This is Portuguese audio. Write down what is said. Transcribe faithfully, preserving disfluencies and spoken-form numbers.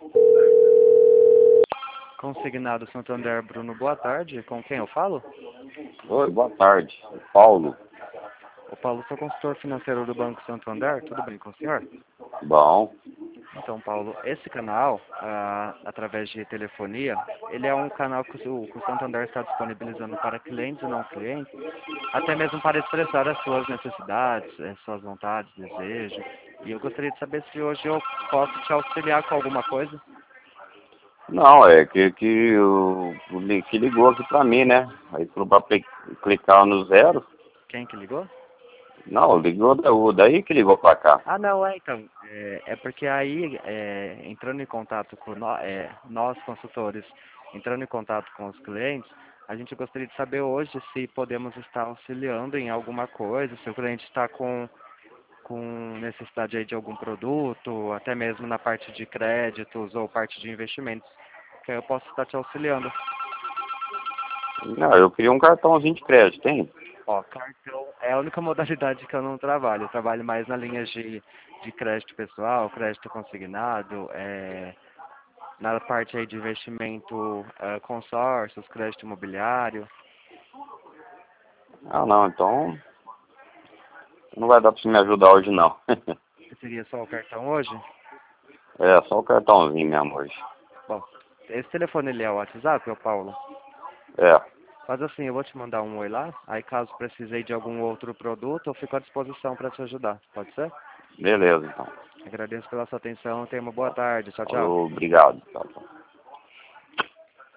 Consignado Santander, Bruno, boa tarde. Com quem eu falo? Oi, boa tarde. Paulo. O Paulo, sou consultor financeiro do Banco Santander. Tudo bem com o senhor? Bom. Então, Paulo, esse canal, ah, através de telefonia, ele é um canal que o, que o Santander está disponibilizando para clientes e não clientes, até mesmo para expressar as suas necessidades, as suas vontades, desejos. E eu gostaria de saber se hoje eu posso te auxiliar com alguma coisa. Não, é que, que o, o li- que ligou aqui pra mim, né? Aí falou pra pe- clicar no zero. Quem que ligou? Não, ligou da, o daí que ligou pra cá. Ah, não, é então. É, é porque aí, é, entrando em contato com nó- é, nós, consultores, entrando em contato com os clientes, a gente gostaria de saber hoje se podemos estar auxiliando em alguma coisa, se o cliente está com, com necessidade aí de algum produto, até mesmo na parte de créditos ou parte de investimentos, que aí eu posso estar te auxiliando. Não, eu queria um cartãozinho de crédito, tem? Ó, cartão é a única modalidade que eu não trabalho. Eu trabalho mais na linha de, de crédito pessoal, crédito consignado, é, na parte aí de investimento, é, consórcios, crédito imobiliário. Ah, não, então não vai dar pra você me ajudar hoje, não. Seria só o cartão hoje? É, só o cartãozinho mesmo hoje. Bom, esse telefone ele é o WhatsApp, ô Paulo? É, Faz assim, eu vou te mandar um oi lá, aí caso precisei de algum outro produto, eu fico à disposição para te ajudar. Pode ser? beleza, então. Agradeço pela sua atenção, tenha uma boa tarde. Tchau, tchau. Falou, obrigado. Tchau, tchau.